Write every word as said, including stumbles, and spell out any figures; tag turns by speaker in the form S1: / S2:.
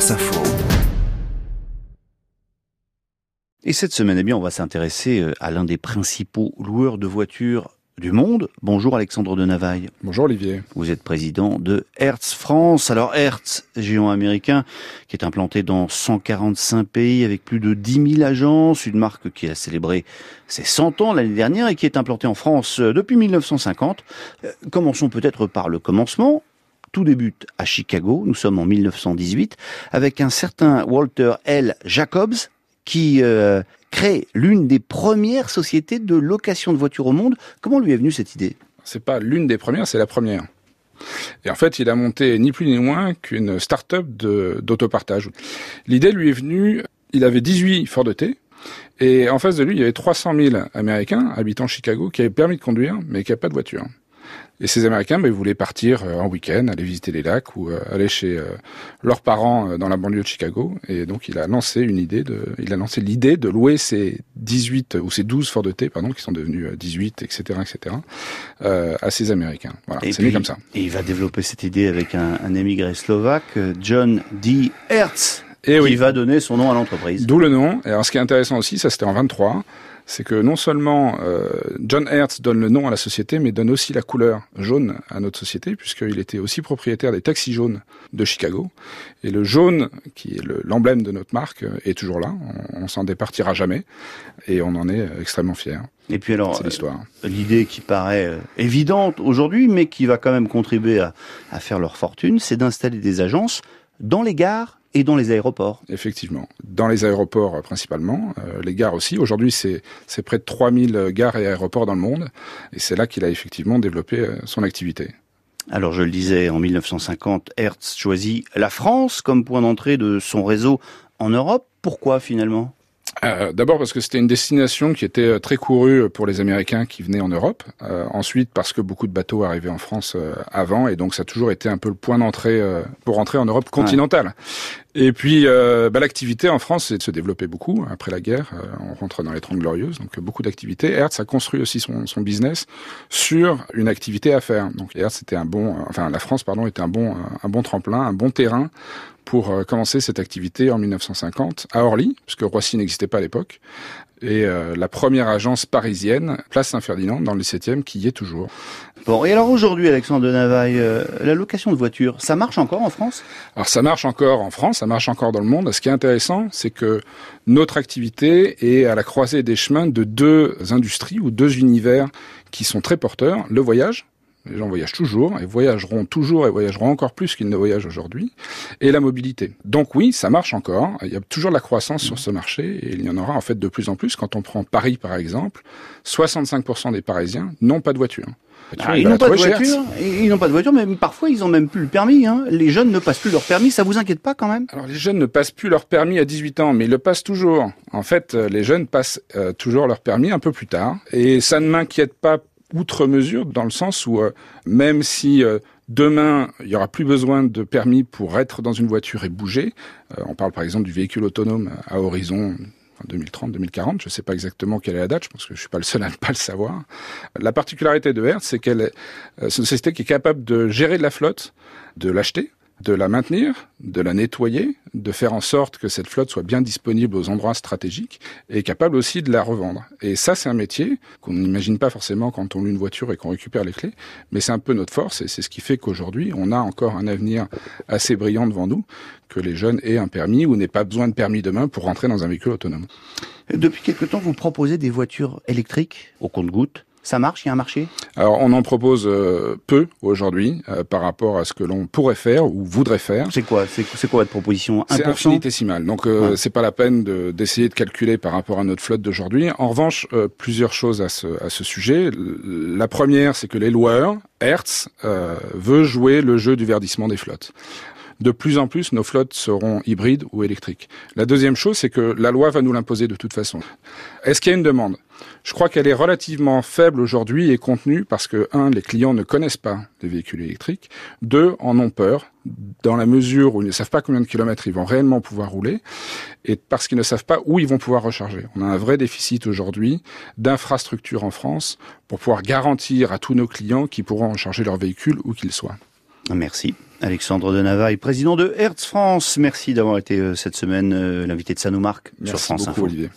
S1: France Info. Et cette semaine, eh bien, on va s'intéresser à l'un des principaux loueurs de voitures du monde. Bonjour Alexandre de Navaille.
S2: Bonjour Olivier.
S1: Vous êtes président de Hertz France. Alors Hertz, géant américain qui est implanté dans cent quarante-cinq pays avec plus de dix mille agences, une marque qui a célébré ses cent ans l'année dernière et qui est implantée en France depuis mille neuf cent cinquante. Commençons peut-être par le commencement. Tout débute à Chicago, nous sommes en mille neuf cent dix-huit, avec un certain Walter L. Jacobs qui euh, crée l'une des premières sociétés de location de voitures au monde. Comment lui est venue cette idée ?
S2: C'est pas l'une des premières, c'est la première. Et en fait, il a monté ni plus ni moins qu'une start-up de, d'autopartage. L'idée lui est venue, il avait dix-huit Ford T, et en face de lui, il y avait trois cent mille Américains habitant Chicago qui avaient permis de conduire, mais qui n'avaient pas de voiture. Et ces Américains, ben, ils voulaient partir en week-end, aller visiter les lacs ou euh, aller chez euh, leurs parents euh, dans la banlieue de Chicago. Et donc, il a lancé une idée de, il a lancé l'idée de louer ces dix-huit ou ces douze Ford T, pardon, qui sont devenus dix-huit, et cetera, et cetera, euh, à ces Américains. Voilà,
S1: et
S2: c'est
S1: puis,
S2: né comme ça.
S1: Et il va développer cette idée avec un, un émigré slovaque, John D. Hertz,
S2: et
S1: qui
S2: oui.
S1: va donner son nom à l'entreprise.
S2: D'où le nom. Et alors, ce qui est intéressant aussi, ça c'était en vingt-trois. C'est que non seulement euh, John Hertz donne le nom à la société, mais donne aussi la couleur jaune à notre société, puisqu'il était aussi propriétaire des taxis jaunes de Chicago. Et le jaune, qui est le, l'emblème de notre marque, est toujours là. On, on s'en départira jamais. Et on en est extrêmement fiers.
S1: Et puis alors,
S2: c'est l'histoire.
S1: Euh, l'idée qui paraît euh, évidente aujourd'hui, mais qui va quand même contribuer à, à faire leur fortune, c'est d'installer des agences dans les gares et dans les aéroports.
S2: Effectivement. Dans les aéroports, principalement. Euh, les gares aussi. Aujourd'hui, c'est, c'est près de trois mille gares et aéroports dans le monde. Et c'est là qu'il a effectivement développé euh, son activité.
S1: Alors, je le disais, en mille neuf cent cinquante, Hertz choisit la France comme point d'entrée de son réseau en Europe. Pourquoi, finalement ?
S2: Euh, d'abord parce que c'était une destination qui était très courue pour les Américains qui venaient en Europe. Euh, ensuite parce que beaucoup de bateaux arrivaient en France euh, avant, et donc ça a toujours été un peu le point d'entrée euh, pour rentrer en Europe continentale. Ouais. Et puis euh, bah, l'activité en France, c'est de se développer beaucoup. Après la guerre, euh, on rentre dans les Trente Glorieuses, donc beaucoup d'activités. Hertz a construit aussi son, son business sur une activité à faire. Donc Hertz était un bon, euh, enfin la France pardon était un bon, un bon tremplin, un bon terrain pour euh, commencer cette activité en mille neuf cent cinquante à Orly, puisque Roissy n'existait pas à l'époque. Et euh, la première agence parisienne, Place Saint-Ferdinand, dans le dix-septième, qui y est toujours.
S1: Bon, et alors aujourd'hui, Alexandre de Navaille, euh, la location de voitures, ça marche encore en France ?
S2: Alors ça marche encore en France, ça marche encore dans le monde. Ce qui est intéressant, c'est que notre activité est à la croisée des chemins de deux industries ou deux univers qui sont très porteurs. Le voyage. Les gens voyagent toujours, et voyageront toujours, et voyageront encore plus qu'ils ne voyagent aujourd'hui. Et la mobilité. Donc oui, ça marche encore. Il y a toujours de la croissance sur ce marché, et il y en aura en fait de plus en plus. Quand on prend Paris, par exemple, soixante-cinq pour cent des Parisiens n'ont pas de voiture.
S1: Ah, ils n'ont pas de voiture, ils n'ont pas de voiture, mais parfois ils n'ont même plus le permis. Hein. Les jeunes ne passent plus leur permis, ça vous inquiète pas quand même ?
S2: Alors les jeunes ne passent plus leur permis à dix-huit ans, mais ils le passent toujours. En fait, les jeunes passent euh, toujours leur permis un peu plus tard, et ça ne m'inquiète pas outre mesure, dans le sens où euh, même si euh, demain il y aura plus besoin de permis pour être dans une voiture et bouger, euh, on parle par exemple du véhicule autonome à horizon deux mille trente, deux mille quarante, je ne sais pas exactement quelle est la date, je pense que je suis pas le seul à ne pas le savoir. La particularité de Hertz, c'est qu'elle est, euh, c'est une société qui est capable de gérer de la flotte, de l'acheter, de la maintenir, de la nettoyer, de faire en sorte que cette flotte soit bien disponible aux endroits stratégiques et capable aussi de la revendre. Et ça, c'est un métier qu'on n'imagine pas forcément quand on loue une voiture et qu'on récupère les clés, mais c'est un peu notre force et c'est ce qui fait qu'aujourd'hui, on a encore un avenir assez brillant devant nous, que les jeunes aient un permis ou n'aient pas besoin de permis demain pour rentrer dans un véhicule autonome.
S1: Depuis quelque temps, vous proposez des voitures électriques au compte-gouttes. Ça marche, il y a un marché ?
S2: Alors, on en propose euh, peu aujourd'hui euh, par rapport à ce que l'on pourrait faire ou voudrait faire.
S1: C'est quoi c'est, c'est quoi votre proposition ? un pour cent ?
S2: C'est infinitésimal. Donc, euh, ouais. c'est pas la peine de, d'essayer de calculer par rapport à notre flotte d'aujourd'hui. En revanche, euh, plusieurs choses à ce, à ce sujet. La première, c'est que les loueurs, Hertz, euh, veut jouer le jeu du verdissement des flottes. De plus en plus, nos flottes seront hybrides ou électriques. La deuxième chose, c'est que la loi va nous l'imposer de toute façon. Est-ce qu'il y a une demande ? Je crois qu'elle est relativement faible aujourd'hui et contenue parce que, un, les clients ne connaissent pas les véhicules électriques. Deux, en ont peur, dans la mesure où ils ne savent pas combien de kilomètres ils vont réellement pouvoir rouler et parce qu'ils ne savent pas où ils vont pouvoir recharger. On a un vrai déficit aujourd'hui d'infrastructures en France pour pouvoir garantir à tous nos clients qu'ils pourront recharger leur véhicule où qu'ils soient.
S1: Merci. Alexandre de Navaille, président de Hertz France. Merci d'avoir été cette semaine l'invité de Ça nous marque sur France Info.
S2: Olivier.